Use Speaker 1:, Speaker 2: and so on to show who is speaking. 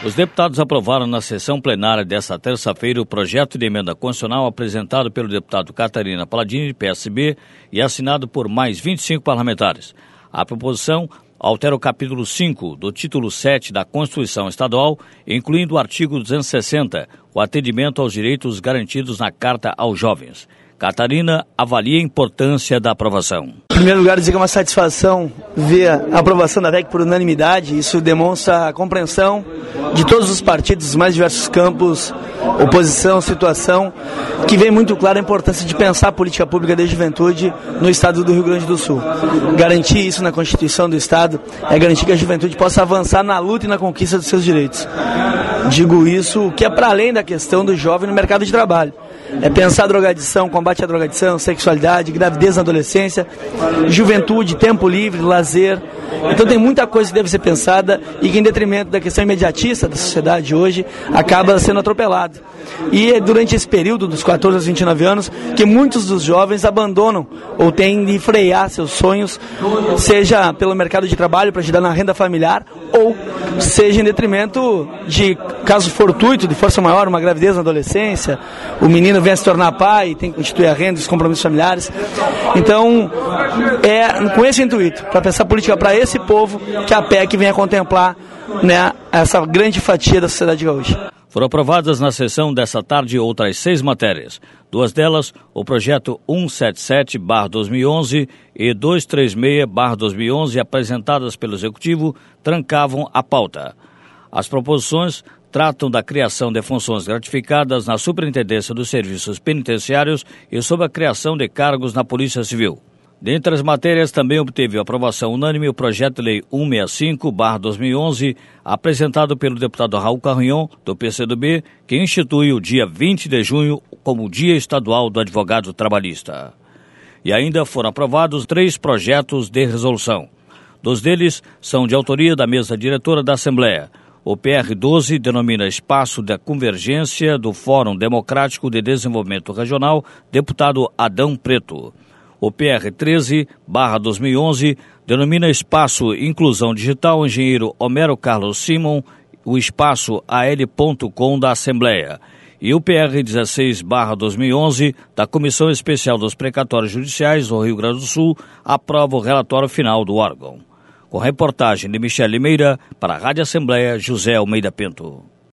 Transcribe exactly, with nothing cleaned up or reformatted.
Speaker 1: Os deputados aprovaram na sessão plenária desta terça-feira o projeto de emenda constitucional apresentado pelo deputado Catarina Palladini, P S B, e assinado por mais vinte e cinco parlamentares. A proposição altera o capítulo cinco do título sete da Constituição Estadual, incluindo o artigo duzentos e sessenta, o atendimento aos direitos garantidos na Carta aos Jovens. Catarina avalia a importância da aprovação.
Speaker 2: Em primeiro lugar, dizer que é uma satisfação ver a aprovação da V E C por unanimidade. Isso demonstra a compreensão de todos os partidos, dos mais diversos campos, oposição, situação, que vem muito clara a importância de pensar a política pública de juventude no estado do Rio Grande do Sul. Garantir isso na Constituição do Estado é garantir que a juventude possa avançar na luta e na conquista dos seus direitos. Digo isso que é para além da questão do jovem no mercado de trabalho. É pensar a drogadição, combate à drogadição, sexualidade, gravidez na adolescência, juventude, tempo livre, lazer. Então tem muita coisa que deve ser pensada e que, em detrimento da questão imediatista da sociedade hoje, acaba sendo atropelado. E é durante esse período, dos quatorze aos vinte e nove anos, que muitos dos jovens abandonam ou têm de frear seus sonhos, seja pelo mercado de trabalho para ajudar na renda familiar, ou seja em detrimento de caso fortuito, de força maior, uma gravidez na adolescência, o menino vem a se tornar pai, tem que constituir a renda, os compromissos familiares. Então, é com esse intuito, para pensar política para esse povo, que a P E C vem a contemplar, né, essa grande fatia da sociedade gaúcha.
Speaker 1: Foram aprovadas na sessão desta tarde outras seis matérias. Duas delas, o projeto cento e setenta e sete barra dois mil e onze e duzentos e trinta e seis barra dois mil e onze, apresentadas pelo Executivo, trancavam a pauta. As proposições tratam da criação de funções gratificadas na Superintendência dos Serviços Penitenciários e sobre a criação de cargos na Polícia Civil. Dentre as matérias, também obteve aprovação unânime o projeto de lei cento e sessenta e cinco barra dois mil e onze, apresentado pelo deputado Raul Carrinhon, do P C do B, que institui o dia vinte de junho como Dia Estadual do Advogado Trabalhista. E ainda foram aprovados três projetos de resolução. Dois deles são de autoria da mesa diretora da Assembleia. O P R doze denomina Espaço da Convergência do Fórum Democrático de Desenvolvimento Regional, deputado Adão Preto. O P R treze barra dois mil e onze denomina Espaço Inclusão Digital Engenheiro Homero Carlos Simon, o Espaço A L ponto com da Assembleia. E o P R dezesseis barra dois mil e onze da Comissão Especial dos Precatórios Judiciais do Rio Grande do Sul aprova o relatório final do órgão. Com reportagem de Michele Limeira, para a Rádio Assembleia, José Almeida Pinto.